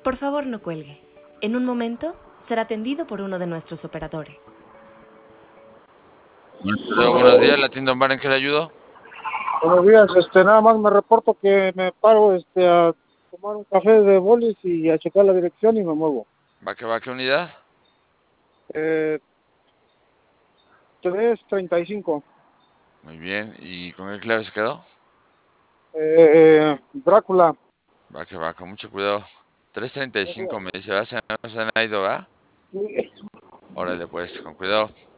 Por favor, no cuelgue. En un momento será atendido por uno de nuestros operadores. Buenos días, la tienda Omar, ¿en qué le ayudo? Buenos días, nada más me reporto que me paro a tomar un café de bolis y a checar la dirección y me muevo. Va, ¿qué unidad? 335. Muy bien, ¿y con qué clave se quedó? Drácula. Va, con mucho cuidado. 335 me dice, ¿va? Se nos han ido, ¿va? Sí. Órale, pues, con cuidado.